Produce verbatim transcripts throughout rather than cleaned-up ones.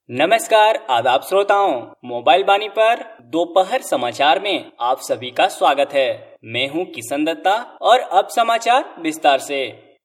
नमस्कार आदाब श्रोताओं, मोबाइल बानी पर दोपहर समाचार में आप सभी का स्वागत है। मैं हूं किशन दत्ता और अब समाचार विस्तार से।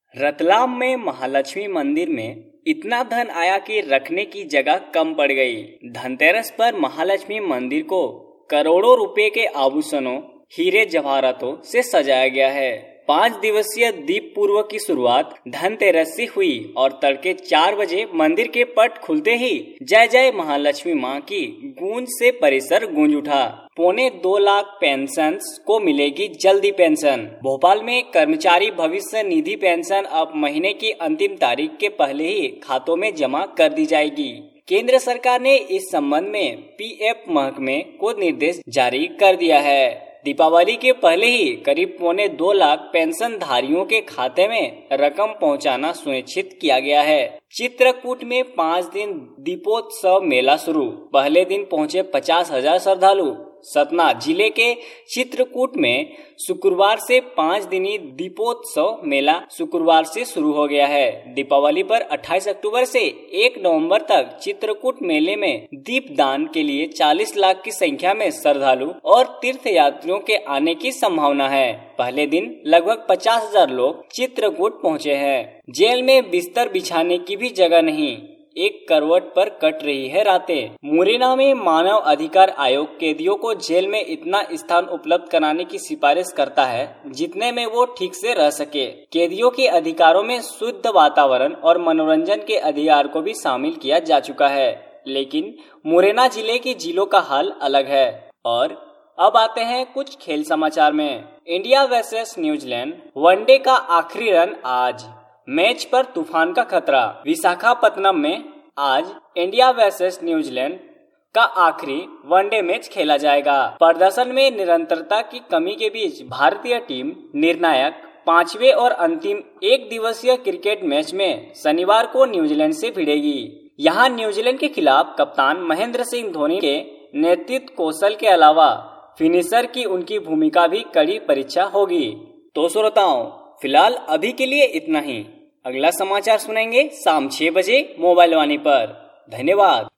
रतलाम में महालक्ष्मी मंदिर में इतना धन आया कि रखने की जगह कम पड़ गई। धनतेरस पर महालक्ष्मी मंदिर को करोड़ों रुपए के आभूषणों, हीरे जवाहरातों से सजाया गया है। पाँच दिवसीय दीप पूर्व की शुरुआत धनतेरस से हुई और तड़के चार बजे मंदिर के पट खुलते ही जय जय महालक्ष्मी मां की गूंज से परिसर गूंज उठा। पौने दो लाख पेंशन को मिलेगी जल्दी पेंशन। भोपाल में कर्मचारी भविष्य निधि पेंशन अब महीने की अंतिम तारीख के पहले ही खातों में जमा कर दी जाएगी। केंद्र सरकार ने इस संबंध में पीएफ महकमे को निर्देश जारी कर दिया है। दीपावली के पहले ही करीब पौने दो लाख पेंशन धारियों के खाते में रकम पहुंचाना सुनिश्चित किया गया है। चित्रकूट में पाँच दिन दीपोत्सव मेला शुरू। पहले दिन पहुंचे पचास हजार श्रद्धालु। सतना जिले के चित्रकूट में शुक्रवार से पाँच दिनी दीपोत्सव मेला शुक्रवार से शुरू हो गया है। दीपावली पर अट्ठाईस अक्टूबर से एक नवंबर तक चित्रकूट मेले में दीपदान के लिए चालीस लाख की संख्या में श्रद्धालु और तीर्थ यात्रियों के आने की संभावना है। पहले दिन लगभग पचास हजार लोग चित्रकूट पहुँचे हैं। जेल में बिस्तर बिछाने की भी जगह नहीं, एक करवट पर कट रही है रातें। मुरैना में मानव अधिकार आयोग कैदियों को जेल में इतना स्थान उपलब्ध कराने की सिफारिश करता है जितने में वो ठीक से रह सके। कैदियों के अधिकारों में शुद्ध वातावरण और मनोरंजन के अधिकार को भी शामिल किया जा चुका है, लेकिन मुरैना जिले के जिलों का हाल अलग है। और अब आते हैं कुछ खेल समाचार में। इंडिया वर्सेस न्यूजीलैंड वनडे का आखिरी रन आज। मैच पर तूफान का खतरा। विशाखापत्तनम में आज इंडिया वर्सेस न्यूजीलैंड का आखिरी वनडे मैच खेला जाएगा। प्रदर्शन में निरंतरता की कमी के बीच भारतीय टीम निर्णायक पांचवे और अंतिम एक दिवसीय क्रिकेट मैच में शनिवार को न्यूजीलैंड से भिड़ेगी। यहाँ न्यूजीलैंड के खिलाफ कप्तान महेंद्र सिंह धोनी के नेतृत्व कौशल के अलावा फिनिशर की उनकी भूमिका भी कड़ी परीक्षा होगी। तो श्रोताओं, फिलहाल अभी के लिए इतना ही। अगला समाचार सुनेंगे शाम छह बजे मोबाइल वाणी पर। धन्यवाद।